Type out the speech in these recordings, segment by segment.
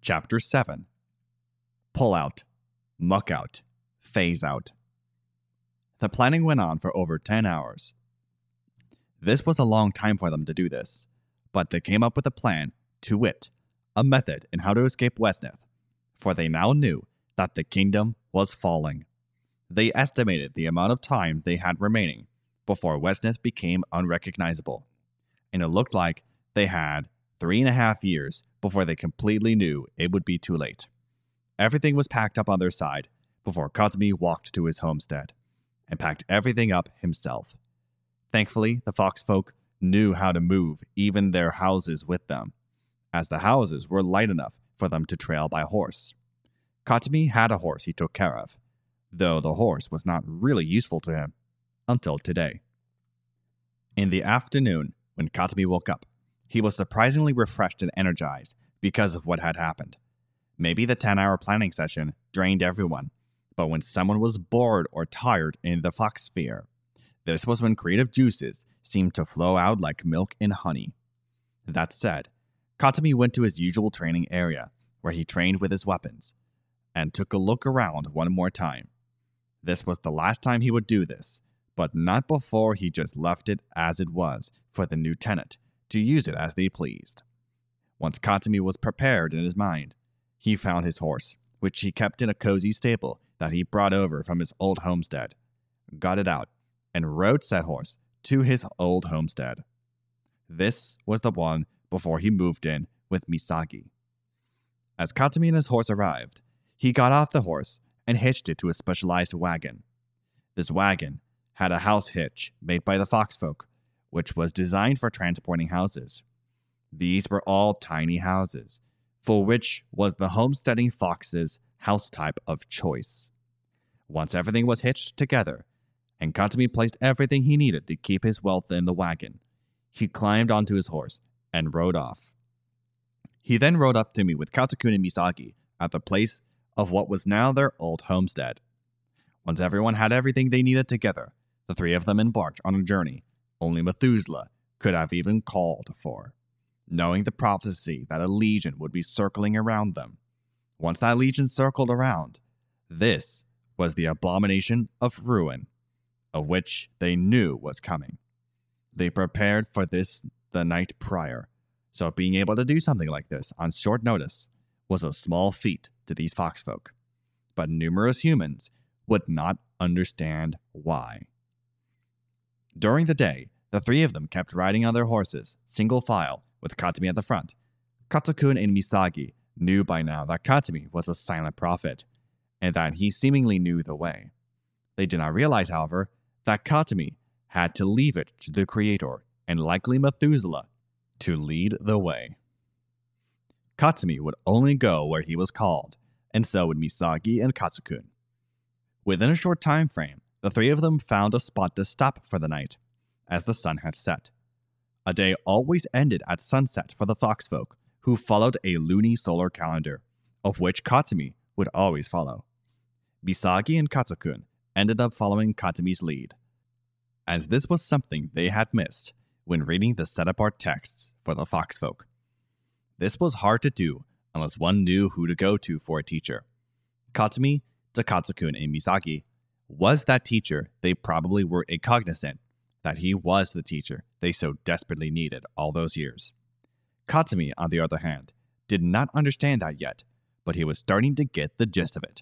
Chapter 7. Pull out, muck out, phase out. The planning went on for over 10 hours. This was a long time for them to do this, but they came up with a plan, to wit, a method in how to escape Wesnith, for they now knew that the kingdom was falling. They estimated the amount of time they had remaining before Wesnith became unrecognizable, and it looked like they had 3.5 years before they completely knew it would be too late. Everything was packed up on their side before Katsumi walked to his homestead and packed everything up himself. Thankfully, the fox folk knew how to move even their houses with them, as the houses were light enough for them to trail by horse. Katsumi had a horse he took care of, though the horse was not really useful to him until today. In the afternoon, when Katsumi woke up, he was surprisingly refreshed and energized because of what had happened. Maybe the 10-hour planning session drained everyone, but when someone was bored or tired in the fox sphere, this was when creative juices seemed to flow out like milk and honey. That said, Katsumi went to his usual training area, where he trained with his weapons, and took a look around one more time. This was the last time he would do this, but not before he just left it as it was for the new tenant to use it as they pleased. Once Katsumi was prepared in his mind, he found his horse, which he kept in a cozy stable that he brought over from his old homestead, got it out, and rode said horse to his old homestead. This was the one before he moved in with Misagi. As Katsumi and his horse arrived, he got off the horse and hitched it to a specialized wagon. This wagon had a house hitch made by the fox folk, which was designed for transporting houses. These were all tiny houses, for which was the homesteading fox's house type of choice. Once everything was hitched together, and Katsumi placed everything he needed to keep his wealth in the wagon, he climbed onto his horse and rode off. He then rode up to meet with Katsukun and Misagi at the place of what was now their old homestead. Once everyone had everything they needed together, the three of them embarked on a journey only Methuselah could have even called for, knowing the prophecy that a legion would be circling around them. Once that legion circled around, this was the abomination of ruin, of which they knew was coming. They prepared for this the night prior, so being able to do something like this on short notice was a small feat to these foxfolk. But numerous humans would not understand why. During the day, the three of them kept riding on their horses, single file, with Katsumi at the front. Katsukun and Misagi knew by now that Katsumi was a silent prophet, and that he seemingly knew the way. They did not realize, however, that Katsumi had to leave it to the Creator, and likely Methuselah, to lead the way. Katsumi would only go where he was called, and so would Misagi and Katsukun. Within a short time frame, the three of them found a spot to stop for the night, as the sun had set. A day always ended at sunset for the foxfolk, who followed a loony solar calendar, of which Katsumi would always follow. Misagi and Katsukun ended up following Katsumi's lead, as this was something they had missed when reading the set-apart texts for the foxfolk. This was hard to do unless one knew who to go to for a teacher. Katsumi, to Katsukun, and Misagi was that teacher they probably were cognizant that he was the teacher they so desperately needed all those years. Katsumi, on the other hand, did not understand that yet, but he was starting to get the gist of it.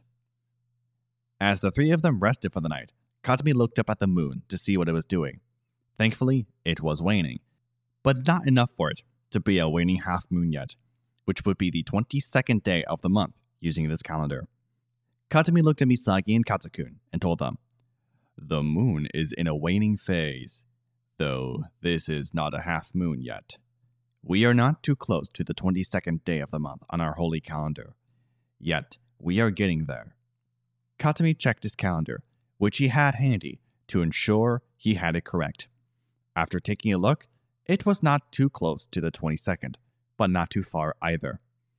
As the three of them rested for the night, Katsumi looked up at the moon to see what it was doing. Thankfully, it was waning, but not enough for it to be a waning half moon yet, which would be the 22nd day of the month using this calendar. Katsumi looked at Misagi and Katsukun and told them, "The moon is in a waning phase, though this is not a half moon yet. We are not too close to the 22nd day of the month on our holy calendar, yet we are getting there." Katsumi checked his calendar, which he had handy, to ensure he had it correct. After taking a look, it was not too close to the 22nd, but not too far either.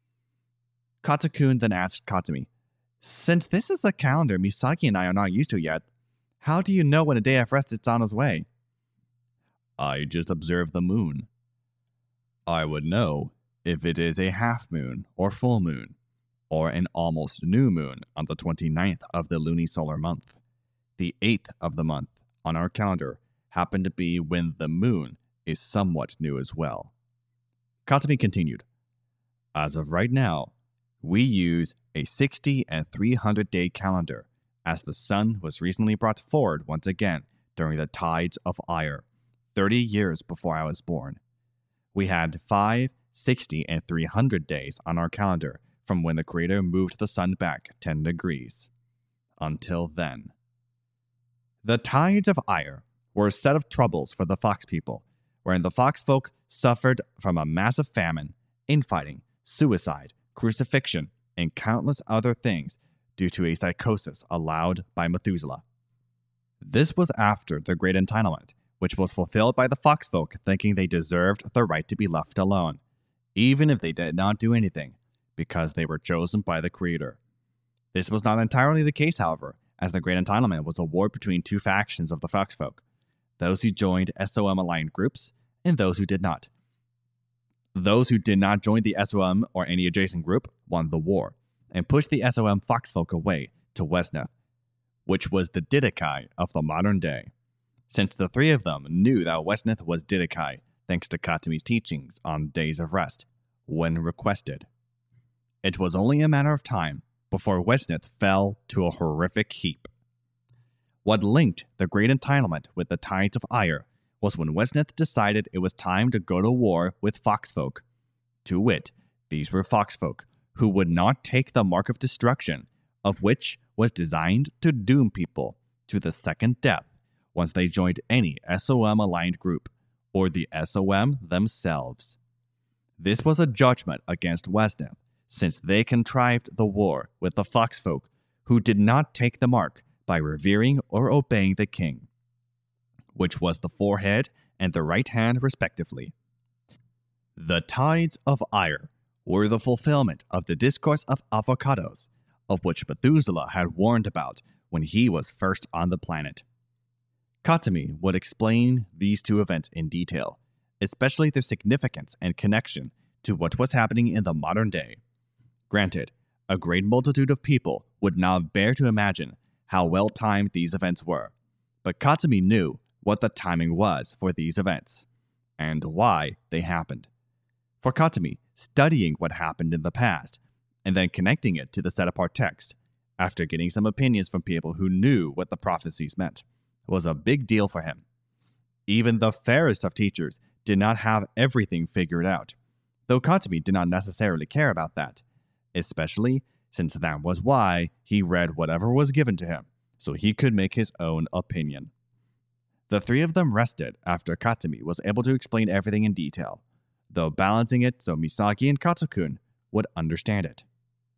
Katsukun then asked Katsumi, "Since this is a calendar Misagi and I are not used to yet, how do you know when a day of rest is on its way?" "I just observe the moon. I would know if it is a half moon or full moon," or an almost new moon on the 29th of the lunisolar month. The 8th of the month on our calendar happened to be when the moon is somewhat new as well. Katami continued, as of right now, we use a 60 and 300 day calendar, as the sun was recently brought forward once again during the tides of Ire, 30 years before I was born. We had 5, 60, and 300 days on our calendar from when the Creator moved the sun back 10 degrees. Until then. The tides of Ire were a set of troubles for the Fox people, wherein the Fox folk suffered from a massive famine, infighting, suicide, crucifixion, and countless other things due to a psychosis allowed by Methuselah. This was after the Great Entitlement, which was fulfilled by the Fox folk thinking they deserved the right to be left alone, even if they did not do anything, because they were chosen by the Creator. This was not entirely the case, however, as the Great Entitlement was a war between two factions of the Fox folk, those who joined SOM-aligned groups and those who did not. Those who did not join the SOM or any adjacent group won the war, and pushed the SOM Fox folk away to Wesneth, which was the Didakai of the modern day. Since the three of them knew that Wesneth was Didakai, thanks to Katami's teachings on days of rest, when requested. It was only a matter of time before Wesneth fell to a horrific heap. What linked the Great Entitlement with the tides of Ire was when Wesneth decided it was time to go to war with Foxfolk. To wit, these were Foxfolk who would not take the mark of destruction, of which was designed to doom people to the second death once they joined any SOM-aligned group, or the SOM themselves. This was a judgment against Wesneth, since they contrived the war with the Foxfolk who did not take the mark by revering or obeying the king, which was the forehead and the right hand respectively. The tides of Ire were the fulfillment of the discourse of avocados, of which Methuselah had warned about when he was first on the planet. Katami would explain these two events in detail, especially their significance and connection to what was happening in the modern day. Granted, a great multitude of people would not bear to imagine how well timed these events were, but Katami knew what the timing was for these events, and why they happened. For Katami, studying what happened in the past, and then connecting it to the set-apart text, after getting some opinions from people who knew what the prophecies meant, was a big deal for him. Even the fairest of teachers did not have everything figured out, though Katami did not necessarily care about that, especially since that was why he read whatever was given to him, so he could make his own opinion. The three of them rested after Katami was able to explain everything in detail, though balancing it so Misaki and Katsukun would understand it.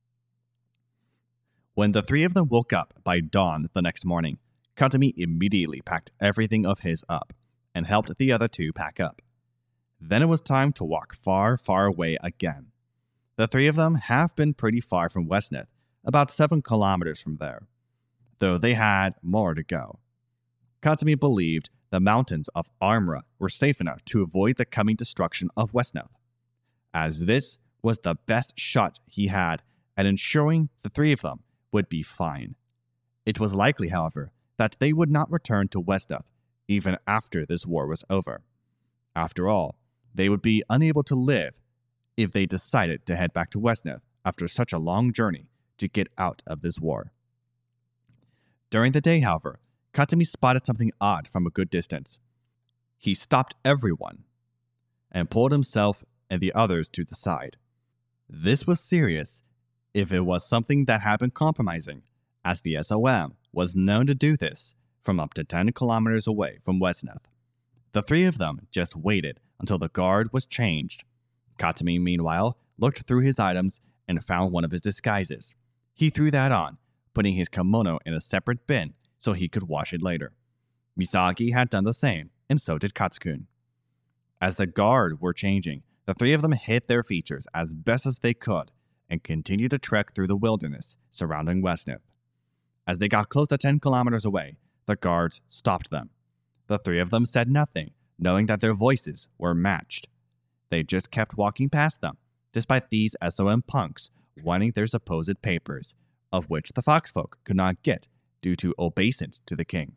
When the three of them woke up by dawn the next morning, Katami immediately packed everything of his up and helped the other two pack up. Then it was time to walk far, far away again. The three of them have been pretty far from Wesneth, about 7 kilometers from there, though they had more to go. Katami believed the mountains of Armra were safe enough to avoid the coming destruction of Wesneth, as this was the best shot he had at ensuring the three of them would be fine. It was likely, however, that they would not return to Wesneth even after this war was over. After all, they would be unable to live if they decided to head back to Wesneth after such a long journey to get out of this war. During the day, however, Katami spotted something odd from a good distance. He stopped everyone and pulled himself and the others to the side. This was serious if it was something that had been compromising, as the SOM was known to do this from up to 10 kilometers away from Wesneth. The three of them just waited until the guard was changed. Katami, meanwhile, looked through his items and found one of his disguises. He threw that on, putting his kimono in a separate bin so he could wash it later. Misaki had done the same, and so did Katsukun. As the guard were changing, the three of them hid their features as best as they could and continued to trek through the wilderness surrounding Wesneth. As they got close to 10 kilometers away, the guards stopped them. The three of them said nothing, knowing that their voices were matched. They just kept walking past them, despite these SOM punks wanting their supposed papers, of which the foxfolk could not get due to obeisance to the king.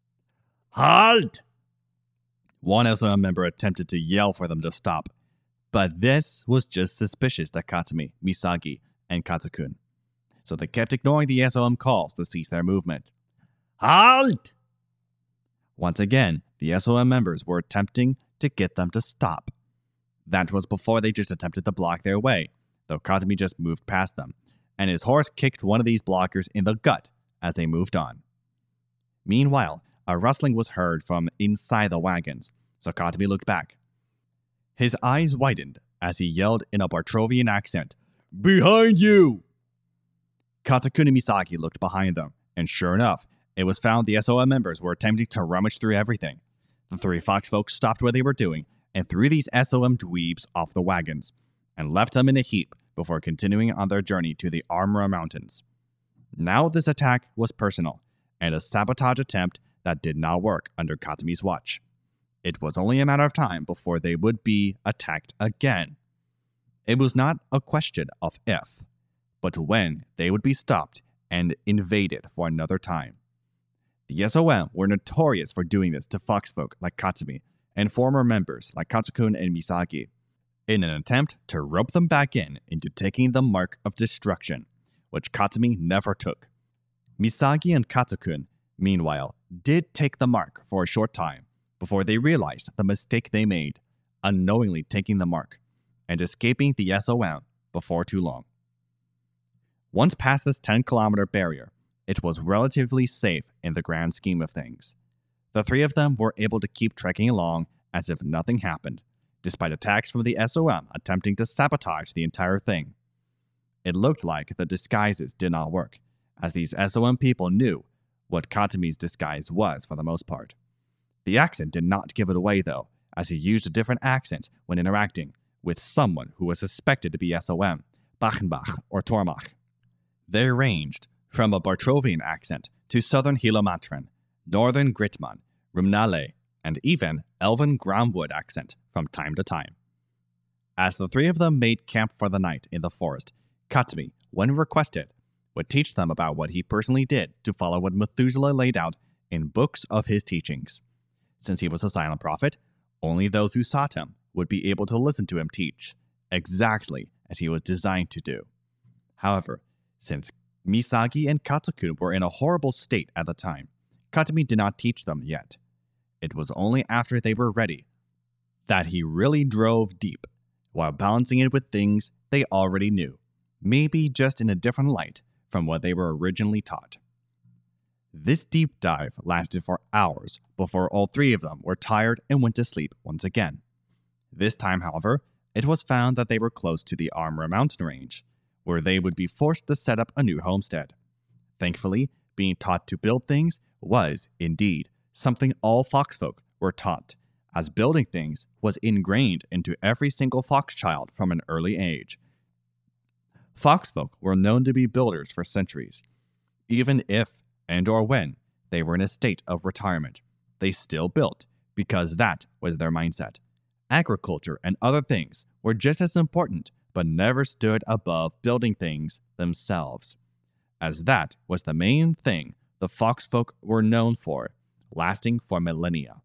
Halt! One SOM member attempted to yell for them to stop, but this was just suspicious to Katami, Misagi, and Katsukun, so they kept ignoring the SOM calls to cease their movement. Halt! Once again, the SOM members were attempting to get them to stop. That was before they just attempted to block their way, though Katami just moved past them, and his horse kicked one of these blockers in the gut as they moved on. Meanwhile, a rustling was heard from inside the wagons, so Katami looked back. His eyes widened as he yelled in a Bartrovian accent, "Behind you!" Katsukun and Misaki looked behind them, and sure enough, it was found the SOM members were attempting to rummage through everything. The three foxfolk stopped what they were doing and threw these SOM dweebs off the wagons, and left them in a heap before continuing on their journey to the Armora Mountains. Now this attack was personal, and a sabotage attempt that did not work under Katami's watch. It was only a matter of time before they would be attacked again. It was not a question of if, but when they would be stopped and invaded for another time. The SOM were notorious for doing this to foxfolk like Katami and former members like Katsukun and Misagi, in an attempt to rope them back into taking the mark of destruction, which Katami never took. Misagi and Katsukun, meanwhile, did take the mark for a short time before they realized the mistake they made, unknowingly taking the mark, and escaping the SOM before too long. Once past this 10-kilometer barrier, it was relatively safe in the grand scheme of things. The three of them were able to keep trekking along as if nothing happened, despite attacks from the SOM attempting to sabotage the entire thing. It looked like the disguises did not work, as these SOM people knew what Katami's disguise was for the most part. The accent did not give it away though, as he used a different accent when interacting with someone who was suspected to be SOM, Bachenbach or Tormach. They ranged from a Bartrovian accent to southern Hilomatran, northern Gritman, Rumnale, and even elven Groundwood accent from time to time. As the three of them made camp for the night in the forest, Katami, when requested, would teach them about what he personally did to follow what Methuselah laid out in books of his teachings. Since he was a silent prophet, only those who sought him would be able to listen to him teach, exactly as he was designed to do. However, since Misagi and Katsukun were in a horrible state at the time, Katami did not teach them yet. It was only after they were ready that he really drove deep, while balancing it with things they already knew, maybe just in a different light from what they were originally taught. This deep dive lasted for hours before all three of them were tired and went to sleep once again. This time, however, it was found that they were close to the Armora mountain range, where they would be forced to set up a new homestead. Thankfully, being taught to build things was, indeed, something all foxfolk were taught, as building things was ingrained into every single fox child from an early age. Foxfolk were known to be builders for centuries. Even if and or when they were in a state of retirement, they still built because that was their mindset. Agriculture and other things were just as important, but never stood above building things themselves, as that was the main thing the foxfolk were known for, lasting for millennia.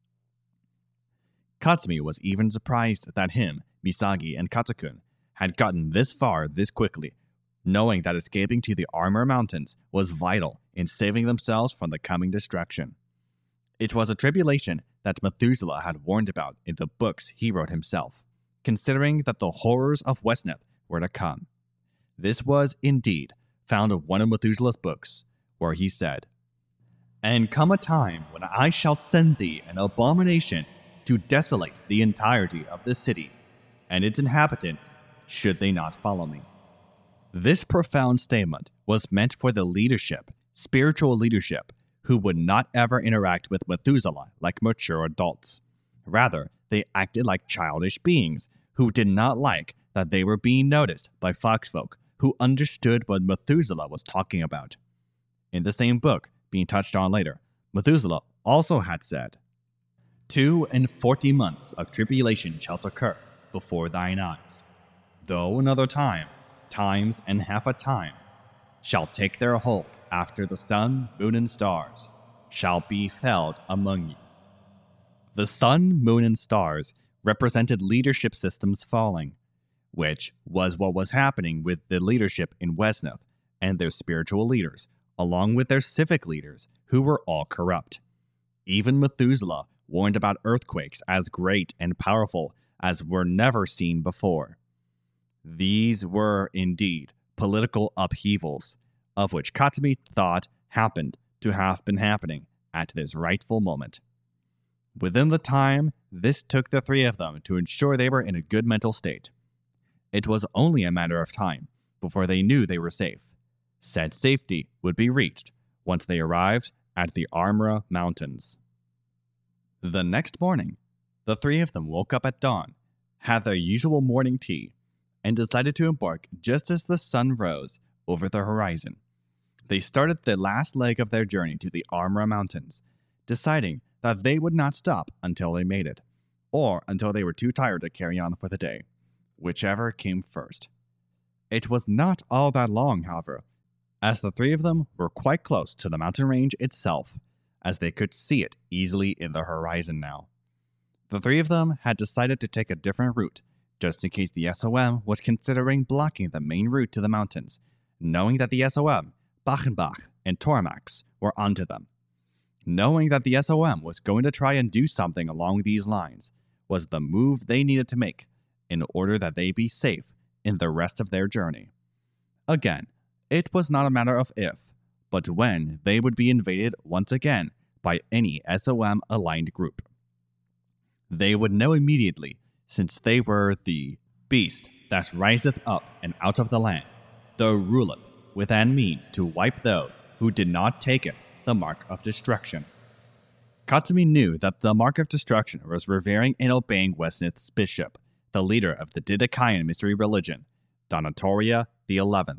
Katsumi was even surprised that him, Misagi, and Katsukun had gotten this far this quickly, knowing that escaping to the Armora Mountains was vital in saving themselves from the coming destruction. It was a tribulation that Methuselah had warned about in the books he wrote himself, considering that the horrors of Westneth were to come. This was, indeed, found in one of Methuselah's books, where he said, "And come a time when I shall send thee an abomination to desolate the entirety of the city, and its inhabitants, should they not follow me." This profound statement was meant for the leadership, spiritual leadership, who would not ever interact with Methuselah like mature adults. Rather, they acted like childish beings who did not like that they were being noticed by foxfolk who understood what Methuselah was talking about. In the same book, being touched on later, Methuselah also had said, 42 months of tribulation shall occur before thine eyes, though another time times and half a time, shall take their hold after the sun, moon, and stars shall be felled among you. The sun, moon, and stars represented leadership systems falling, which was what was happening with the leadership in Wesnoth and their spiritual leaders, along with their civic leaders, who were all corrupt. Even Methuselah warned about earthquakes as great and powerful as were never seen before. These were, indeed, political upheavals, of which Katami thought happened to have been happening at this rightful moment. Within the time this took the three of them to ensure they were in a good mental state, it was only a matter of time before they knew they were safe. Said safety would be reached once they arrived at the Armra Mountains. The next morning, the three of them woke up at dawn, had their usual morning tea, and decided to embark just as the sun rose over the horizon. They started the last leg of their journey to the Armra Mountains, deciding that they would not stop until they made it, or until they were too tired to carry on for the day, whichever came first. It was not all that long, however, as the three of them were quite close to the mountain range itself, as they could see it easily in the horizon now. The three of them had decided to take a different route, just in case the SOM was considering blocking the main route to the mountains, knowing that the SOM, Bachenbach, and Tormax were onto them. Knowing that the SOM was going to try and do something along these lines was the move they needed to make in order that they be safe in the rest of their journey. Again, it was not a matter of if, but when they would be invaded once again by any SOM-aligned group. They would know immediately, since they were the beast that riseth up and out of the land, though ruleth within means to wipe those who did not take it the mark of destruction. Katami knew that the mark of destruction was revering and obeying Wesnoth's bishop, the leader of the Didakian mystery religion, Donatoria the 11th.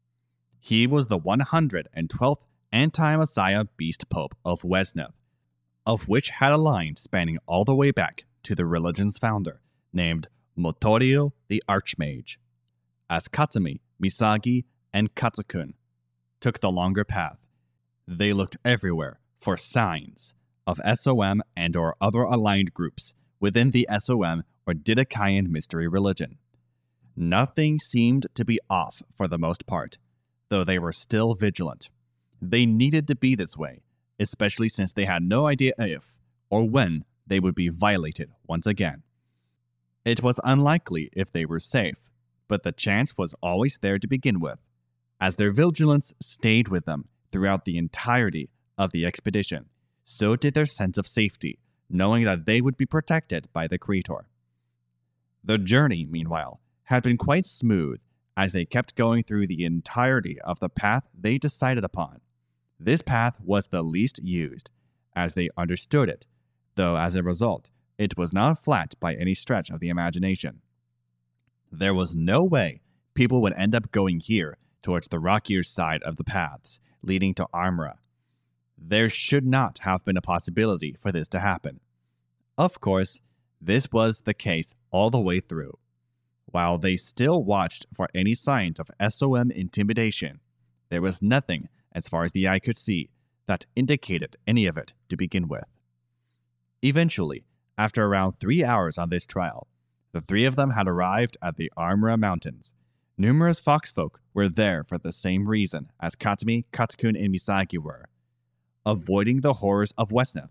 He was the 112th anti-Messiah beast pope of Wesnoth, of which had a line spanning all the way back to the religion's founder, named Motorio the Archmage. As Katami, Misagi, and Katsukun took the longer path, they looked everywhere for signs of SOM and or other aligned groups within the SOM or Didakian mystery religion. Nothing seemed to be off for the most part, though they were still vigilant. They needed to be this way, especially since they had no idea if or when they would be violated once again. It was unlikely if they were safe, but the chance was always there to begin with, as their vigilance stayed with them throughout the entirety of the expedition. So did their sense of safety, knowing that they would be protected by the Creator. The journey, meanwhile, had been quite smooth as they kept going through the entirety of the path they decided upon. This path was the least used, as they understood it, though as a result, it was not flat by any stretch of the imagination. There was no way people would end up going here towards the rockier side of the paths leading to Armra. There should not have been a possibility for this to happen. Of course, this was the case all the way through. While they still watched for any signs of SOM intimidation, there was nothing, as far as the eye could see, that indicated any of it to begin with. Eventually, after around 3 hours on this trial, the three of them had arrived at the Armra Mountains. Numerous foxfolk were there for the same reason as Katami, Katsukun, and Misagi were, avoiding the horrors of Wesnoth.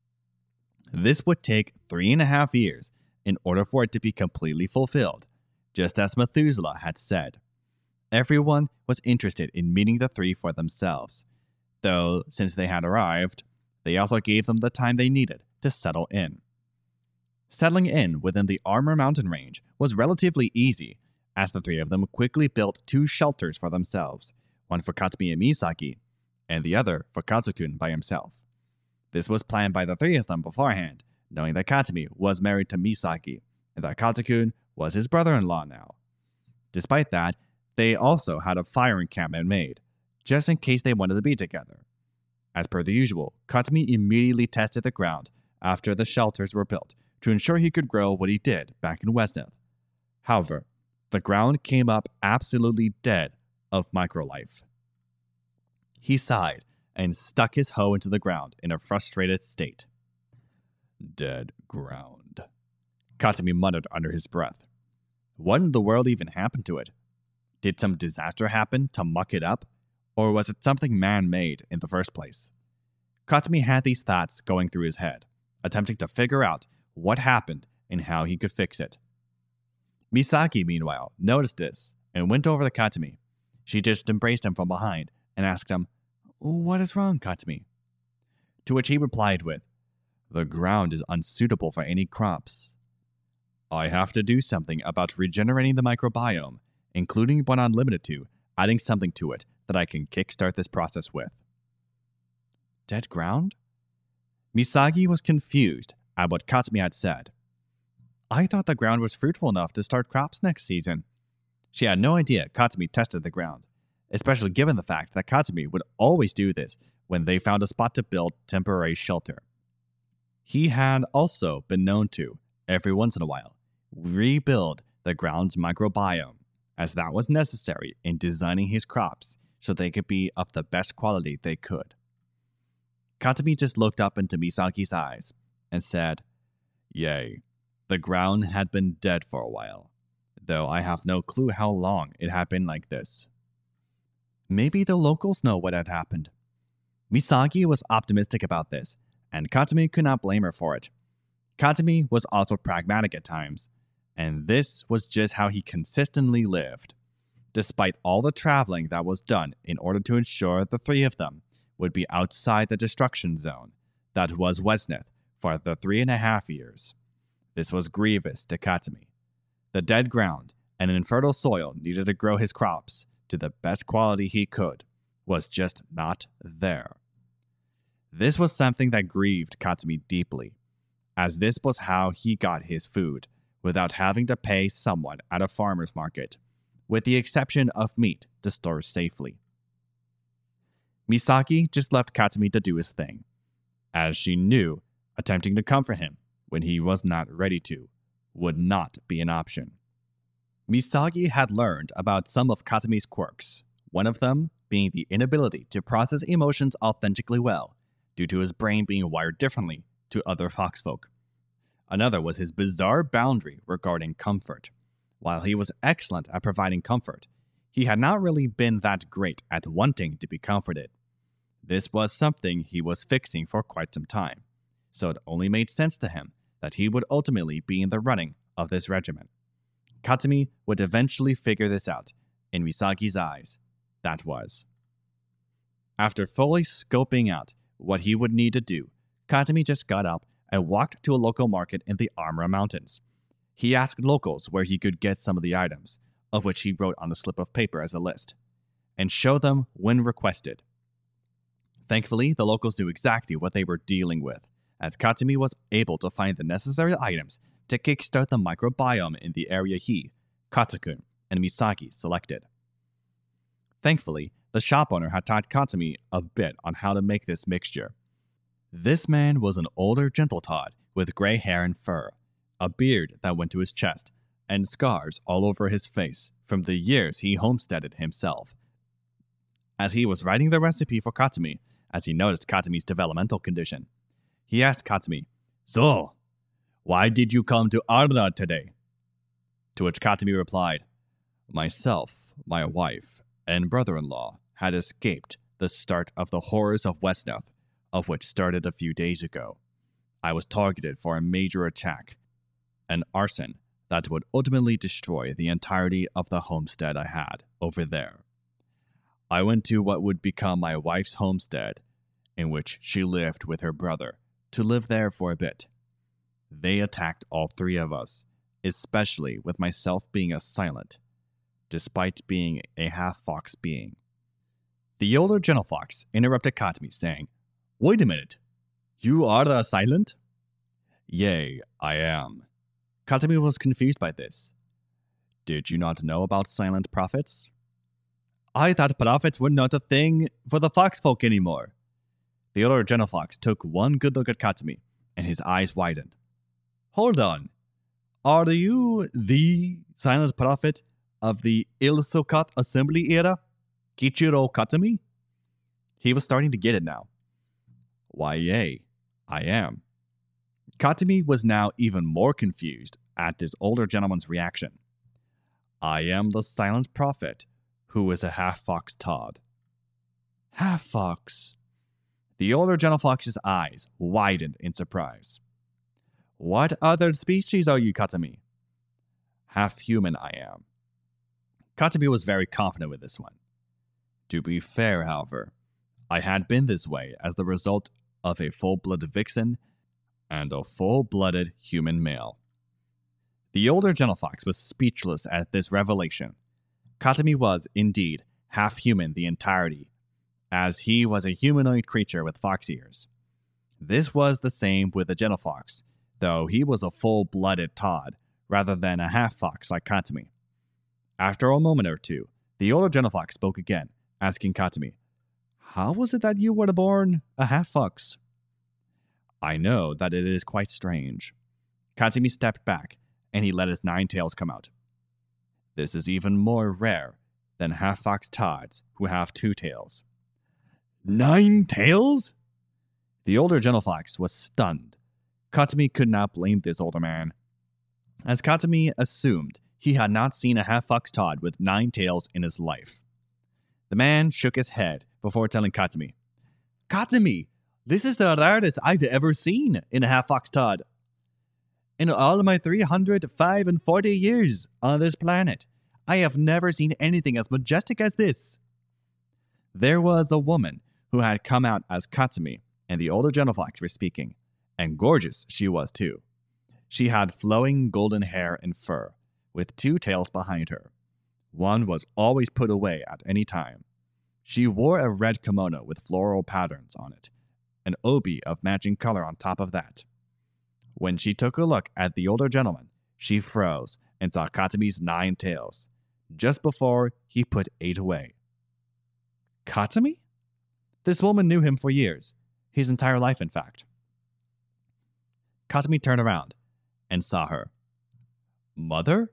This would take 3.5 years in order for it to be completely fulfilled, just as Methuselah had said. Everyone was interested in meeting the three for themselves, though since they had arrived, they also gave them the time they needed to settle in. Settling in within the Armra mountain range was relatively easy, as the three of them quickly built 2 shelters for themselves, one for Katami and Misagi, and the other for Katsukun by himself. This was planned by the three of them beforehand, knowing that Katami was married to Misagi, and that Katsukun was his brother-in-law now. Despite that, they also had a fire encampment made, just in case they wanted to be together. As per the usual, Katami immediately tested the ground after the shelters were built to ensure he could grow what he did back in Wesnoth. However, The ground came up absolutely dead of microlife. He sighed and stuck his hoe into the ground in a frustrated state. Dead ground, Katami muttered under his breath. What in the world even happened to it? Did some disaster happen to muck it up? Or was it something man-made in the first place? Katami had these thoughts going through his head, attempting to figure out what happened and how he could fix it. Misaki, meanwhile, noticed this and went over to Katami. She just embraced him from behind and asked him, "What is wrong, Katami?" To which he replied with, "The ground is unsuitable for any crops. I have to do something about regenerating the microbiome, including but not limited to adding something to it that I can kickstart this process with." Dead ground? Misaki was confused at what Katami had said. I thought the ground was fruitful enough to start crops next season. She had no idea Katami tested the ground, especially given the fact that Katami would always do this when they found a spot to build temporary shelter. He had also been known to, every once in a while, rebuild the ground's microbiome, as that was necessary in designing his crops so they could be of the best quality they could. Katami just looked up into Misaki's eyes and said, "Yay, the ground had been dead for a while, though I have no clue how long it had been like this. Maybe the locals know what had happened." Misaki was optimistic about this, and Katami could not blame her for it. Katami was also pragmatic at times, and this was just how he consistently lived, despite all the traveling that was done in order to ensure the three of them would be outside the destruction zone that was Wesneth for the 3.5 years. This was grievous to Katami. The dead ground and infertile soil needed to grow his crops to the best quality he could was just not there. This was something that grieved Katami deeply, as this was how he got his food without having to pay someone at a farmer's market, with the exception of meat to store safely. Misaki just left Katami to do his thing, as she knew attempting to comfort him when he was not ready to would not be an option. Misaki had learned about some of Katami's quirks, one of them being the inability to process emotions authentically well due to his brain being wired differently to other foxfolk. Another was his bizarre boundary regarding comfort. While he was excellent at providing comfort, he had not really been that great at wanting to be comforted. This was something he was fixing for quite some time, so it only made sense to him that he would ultimately be in the running of this regiment. Katami would eventually figure this out, in Misaki's eyes, that was. After fully scoping out what he would need to do, Katami just got up and walked to a local market in the Armra Mountains. He asked locals where he could get some of the items, of which he wrote on a slip of paper as a list, and showed them when requested. Thankfully, the locals knew exactly what they were dealing with, as Katami was able to find the necessary items to kickstart the microbiome in the area he, Katsukun, and Misaki selected. Thankfully, the shop owner had taught Katami a bit on how to make this mixture. This man was an older gentle-tod with gray hair and fur, a beard that went to his chest, and scars all over his face from the years he homesteaded himself. As he was writing the recipe for Katami, as he noticed Katami's developmental condition, he asked Katami, "So, why did you come to Armra today?" To which Katami replied, "Myself, my wife, and brother-in-law had escaped the start of the horrors of Wesneth, of which started a few days ago. I was targeted for a major attack, an arson that would ultimately destroy the entirety of the homestead I had over there. I went to what would become my wife's homestead, in which she lived with her brother, to live there for a bit. They attacked all three of us, especially with myself being a silent, despite being a half-fox being." The older gentle fox interrupted Katami, saying, "Wait a minute. You are a silent?" "Yea, I am." Katami was confused by this. "Did you not know about silent prophets?" "I thought prophets were not a thing for the foxfolk anymore." The older gentle fox took one good look at Katami, and his eyes widened. "Hold on. Are you the silent prophet of the Ilsokat Assembly era, Kichiro Katami? He was starting to get it now. Why, yay, I am. Katami was now even more confused at this older gentleman's reaction. I am the silent prophet, who is a half-fox Todd. Half-fox. The older gentlefox's eyes widened in surprise. What other species are you, Katami? Half-human I am. Katami was very confident with this one. To be fair, however, I had been this way as the result of a full-blooded vixen and a full-blooded human male. The older gentlefox was speechless at this revelation. Katami was, indeed, half-human the entirety, as he was a humanoid creature with fox ears. This was the same with the gentlefox, though he was a full-blooded Todd, rather than a half-fox like Katami. After a moment or two, the older gentlefox spoke again, asking Katami, How was it that you were born a half-fox? I know that it is quite strange. Katami stepped back, and he let his 9 tails come out. This is even more rare than half-fox Todds who have 2 tails. 9 tails? The older gentlefox was stunned. Katami could not blame this older man, as Katami assumed he had not seen a half-fox Todd with 9 tails in his life. The man shook his head before telling Katami, Katami, this is the rarest I've ever seen in a half-fox Todd. In all of my 340 years on this planet, I have never seen anything as majestic as this. There was a woman who had come out as Katami and the older gentlefox were speaking, and gorgeous she was too. She had flowing golden hair and fur, with 2 tails behind her. One was always put away at any time. She wore a red kimono with floral patterns on it, an obi of matching color on top of that. When she took a look at the older gentleman, she froze and saw Katami's 9 tails, just before he put 8 away. Katami? This woman knew him for years, his entire life in fact. Katami turned around and saw her. Mother?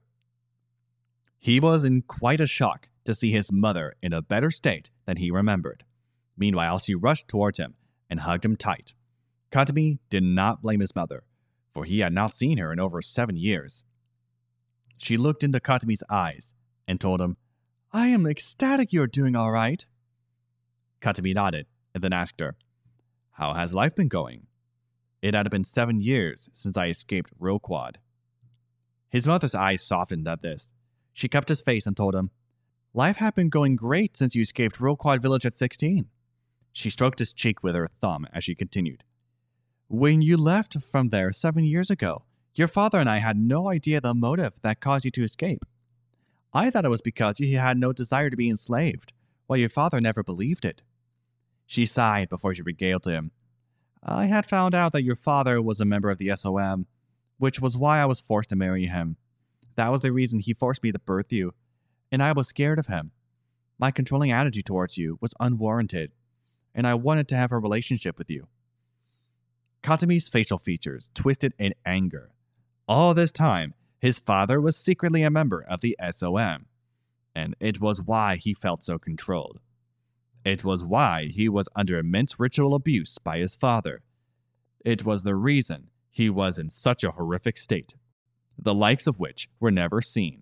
He was in quite a shock to see his mother in a better state than he remembered. Meanwhile, she rushed towards him and hugged him tight. Katami did not blame his mother, for he had not seen her in over 7 years. She looked into Katami's eyes and told him, I am ecstatic you're doing all right. Katami nodded and then asked her, How has life been going? It had been 7 years since I escaped Roquad. His mother's eyes softened at this. She kept his face and told him, Life had been going great since you escaped Roquad Village at 16. She stroked his cheek with her thumb as she continued. When you left from there 7 years ago, your father and I had no idea the motive that caused you to escape. I thought it was because you had no desire to be enslaved, while your father never believed it. She sighed before she regaled him. I had found out that your father was a member of the SOM, which was why I was forced to marry him. That was the reason he forced me to birth you, and I was scared of him. My controlling attitude towards you was unwarranted, and I wanted to have a relationship with you. Katami's facial features twisted in anger. All this time, his father was secretly a member of the SOM, and it was why he felt so controlled. It was why he was under immense ritual abuse by his father. It was the reason he was in such a horrific state, the likes of which were never seen.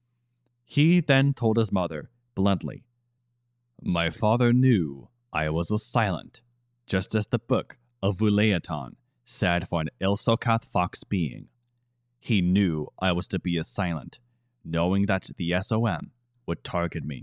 He then told his mother, bluntly, My father knew I was a silent, just as the book of Vuleaton said for an Ilsokath fox being. He knew I was to be a silent, knowing that the SOM would target me.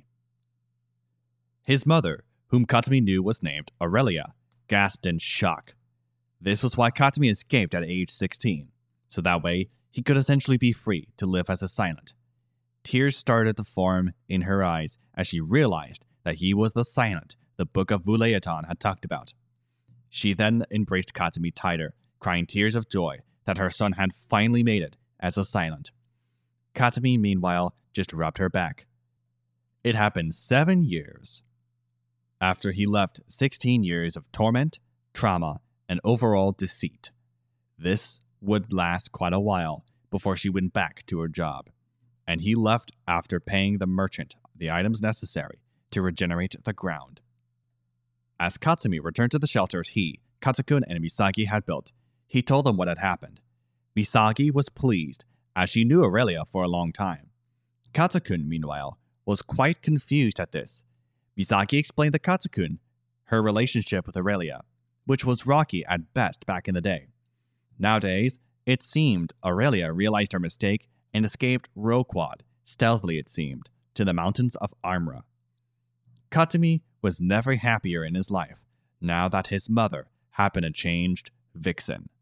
His mother, whom Katami knew was named Aurelia, gasped in shock. This was why Katami escaped at age 16, so that way he could essentially be free to live as a silent. Tears started to form in her eyes as she realized that he was the silent the Book of Vuleaton had talked about. She then embraced Katami tighter, crying tears of joy that her son had finally made it as a silent. Katami, meanwhile, just rubbed her back. It happened 7 years. After he left 16 years of torment, trauma, and overall deceit. This would last quite a while before she went back to her job, and he left after paying the merchant the items necessary to regenerate the ground. As Katsumi returned to the shelters Katsukun, and Misaki had built, he told them what had happened. Misaki was pleased, as she knew Aurelia for a long time. Katsukun, meanwhile, was quite confused at this. Misaki explained to Katsukun her relationship with Aurelia, which was rocky at best back in the day. Nowadays, it seemed Aurelia realized her mistake and escaped Roquad, stealthily it seemed, to the mountains of Armra. Katsumi was never happier in his life, now that his mother had been a changed vixen.